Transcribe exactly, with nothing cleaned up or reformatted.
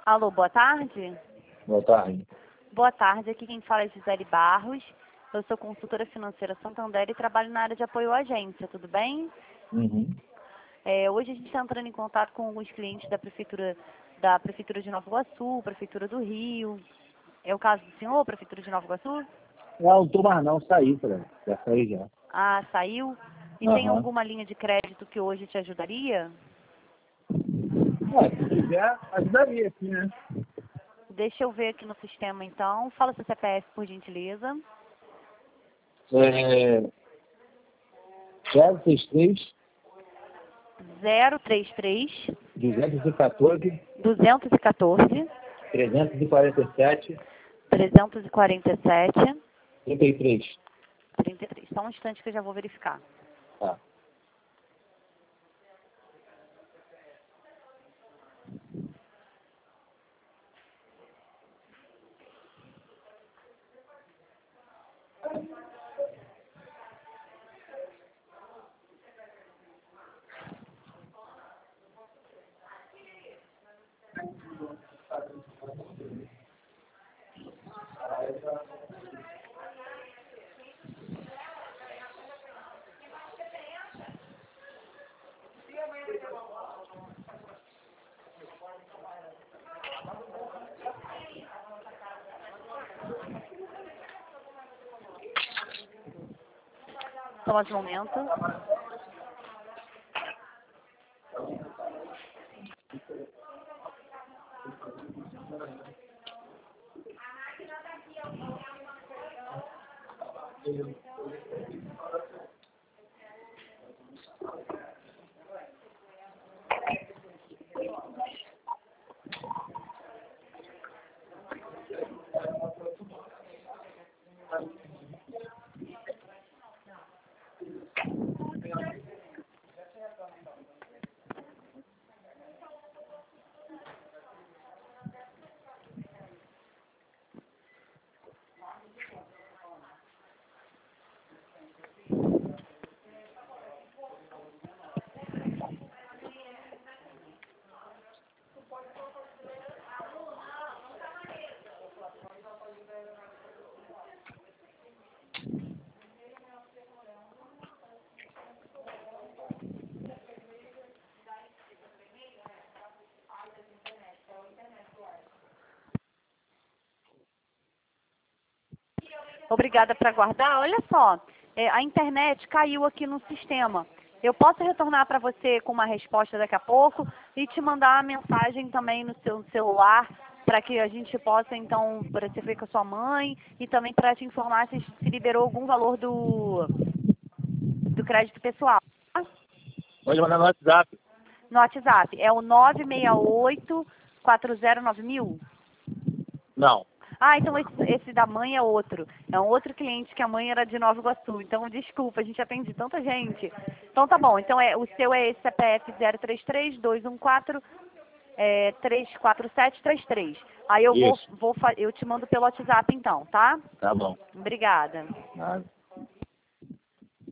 Alô, boa tarde. Boa tarde. Boa tarde, aqui quem fala é Gisele Barros. Eu sou consultora financeira Santander e trabalho na área de apoio à agência, tudo bem? Uhum. É, hoje a gente está entrando em contato com alguns clientes da Prefeitura, da Prefeitura de Nova Iguaçu, Prefeitura do Rio. É o caso do senhor, Prefeitura de Nova Iguaçu? Não, não tô mais não, saí, cara. Já saí já. Ah, saiu? E tem Aham. alguma linha de crédito que hoje te ajudaria? Ah, se quiser, ajudaria aqui, né? Deixa eu ver aqui no sistema então. Fala seu C P F, por gentileza. É... zero seis três, zero três três, duzentos e quatorze, duzentos e quatorze, trezentos e quarenta e sete, trezentos e quarenta e sete, trinta e três. trinta e três. Só um instante que eu já vou verificar. Tá. Só mais um momento. Obrigada por aguardar. Olha só, é, a internet caiu aqui no sistema. Eu posso retornar para você com uma resposta daqui a pouco e te mandar a mensagem também no seu celular para que a gente possa, então, para você ver com a sua mãe e também para te informar se, se liberou algum valor do, do crédito pessoal. Tá? Pode mandar no WhatsApp. No WhatsApp. É o nove seis oito, quatro zero nove mil. Não. Ah, então esse, esse da mãe é outro. É um outro cliente que a mãe era de Nova Iguaçu. Então, desculpa, a gente atende tanta gente. Então, tá bom. Então, é, o seu é esse C P F zero três três, dois um quatro, é, três quatro sete três três. Aí eu vou, Isso. vou, fa- eu te mando pelo WhatsApp, então, tá? Tá bom. Obrigada. Nada.